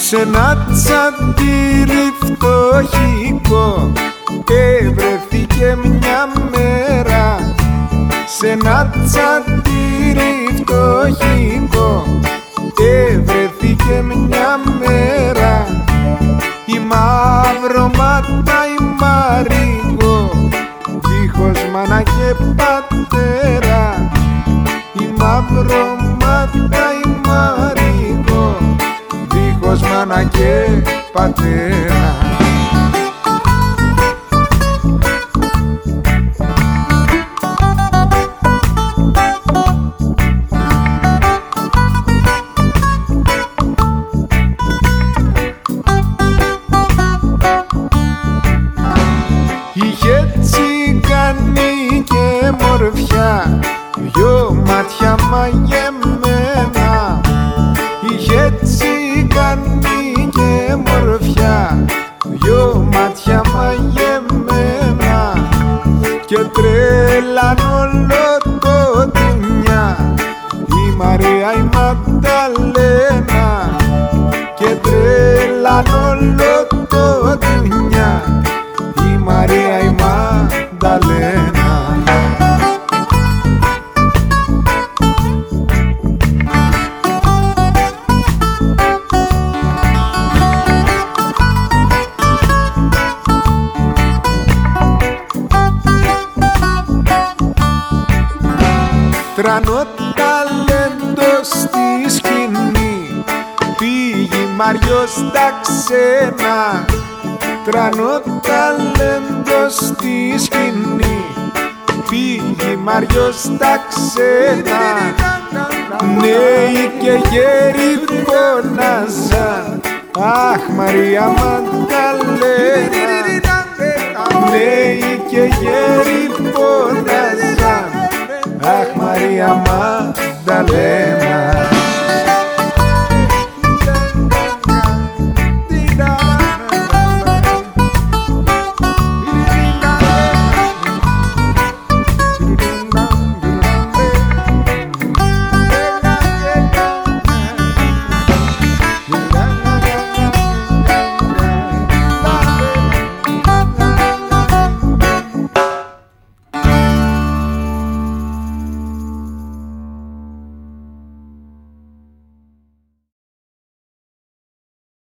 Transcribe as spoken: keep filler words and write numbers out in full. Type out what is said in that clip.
Σ' ένα τσαντήρι φτωχικό ευρεθήκε μια μέρα. Σ' ένα τσαντήρι φτωχικό ευρεθήκε μια μέρα. Η μαυρομάτα η Μαρίγο δίχως μάνα και πατέρα. Η μαυρομάτα η Μαρίγο δίχως μάνα και πατέρα. Είχε τσιγκάνι και μορφιά, δυο μάτια μαγεμένα. Είχε τσιγκάνι και μορφιά, δυο μάτια μαγεμένα. Και τρέλαν όλο το δουνιά η Μαρία η Μανταλένα. Και τρέλαν όλο το δουνιά η Μαρία η Μανταλένα. Τρανό ταλέντο στη σκηνή πήγε η Μαριό στα ξένα. Τρανό ταλέντο στη σκηνή πήγε η Μαριό στα ξένα. Νέοι και γέροι φώναζαν, αχ Μαρία Μανταλένα. Νέοι και γέροι φώναζαν, αχ Μαρία Μανταλένα.